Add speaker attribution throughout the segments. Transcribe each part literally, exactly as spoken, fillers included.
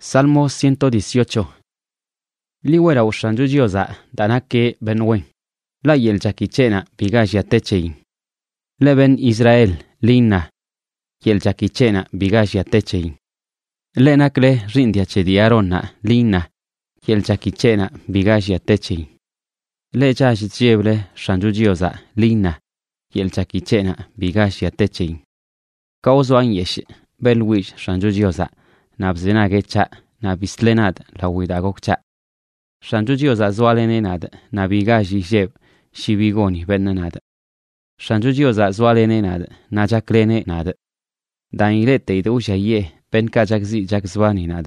Speaker 1: Salmo ciento dieciocho. Liwera uxanju Diosa danake ben wen. La yel jakichena bigaja techein. Leben Israel lina. Yel jakichena bigaja techein. Lenakle rindia chediarona lina. Yel jakichena bigaja techein. Le jaji jeble xanju Diosa lina. Yel jakichena bigaja techein. Kauzwan yesh belwish xanju Diosa. Nabzenage cha nabislenad la widagok cha. Xanju Diosa zwalenenad nabigaji jeb shibigoni benenad. Xanju Diosa zwalenenad najaklenenad. Dainilete idushaye ben kajakzi jakzwaninad.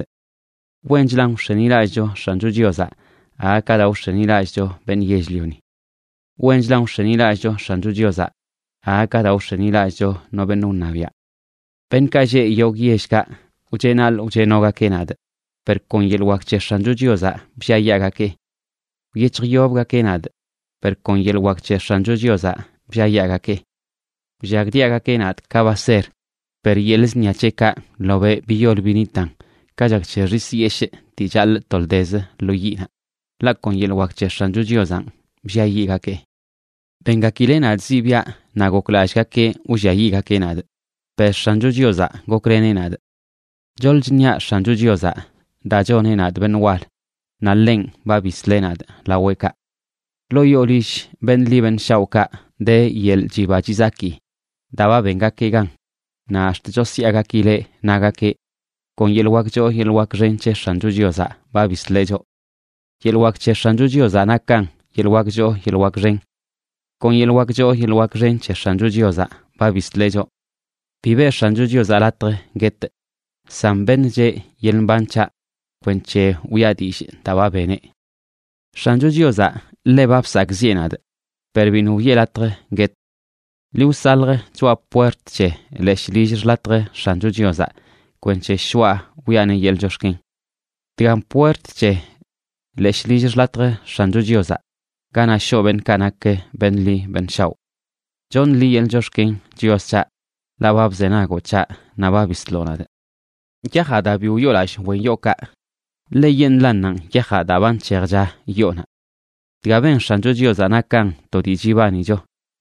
Speaker 1: Wenjlan shenilajjo Xanju Diosa a kada ushenilajjo ben yejlioni. Wenjlan shenilajjo Xanju Diosa a kada ushenilajjo no benunavia. Ben kaje yogieshka Ujenal ujenoga kenad, per con yelwak che Xanju Diosa bjayaga ke. Yechriobga kenad, per con yelwak che Xanju Diosa bjayaga ke. Bjagdiaga kenad kabaser, per yeles nyacheka lobe biol binitan, kajak che risieshe tijal toldez loyina. La con yelwak che Xanju Diosa bjayiga ke. Benga kilenad zibia nagoklashga ke ujayiga kenad, per Xanju Diosa gokrenenad. Joljnya Xanju Diosa da jonenad benwal naleng babislenad la weka. Loyolish ben liben shauka de yel jibajizaki daba benga kegan na ashtjosiaga kile nagake con yelwak jo yelwak renche Xanju Diosa babislejo. Yelwak che Xanju Diosa nakan yelwak jo yelwak ren con yelwak jo yelwak renche Xanju Diosa babislejo. Pibe Xanju Diosa latre get Samben je yelbancha kwenche uyadish daba bene. Xanju Diosa lebabsak zienad, pervinu yelatre get. Liusalre tua puertche leshlish latre Xanju Diosa kwenche shua uyane yeljoshkin. Tigan puertche leshlish latre Xanju Diosa gana shoben kanake benli benshau. John li yeljoshkin Diosa lababzenago cha nababislonad. Yaha da biu yolash wen yoka. Leyen lannan yaha da ban cherja yona. Gaben Xanju Diosa nakan to dijibani jo.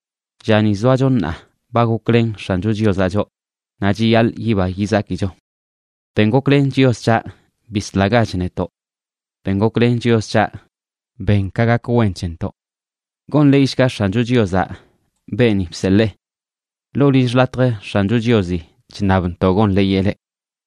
Speaker 1: Jani zwajon na bago klen Xanju Diosa jo. Najiyal yiba yizaki jo. Tengo klen Dios cha bislagach neto. Tengo klen Dios cha ben kagak wenchento. Gon leishka Xanju Diosa beni psele. Lolish latre Xanju Diosi chinabn togon leyele.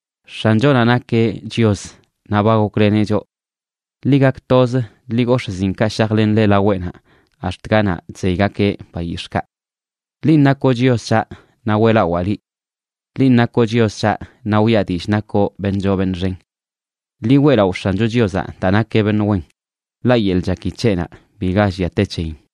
Speaker 1: Xanjo nanake Dios nabago krenejo. Ligak toz ligosh zinka shaglen le la wena. Ashtgana zeigake bayishka. Lin nako Dios cha nawela wali. Lin nako Dios cha nawiyadish nako benjo benren. Liwela u Xanju Diosa tanake benwen. La yel jakichena bigash yatechein.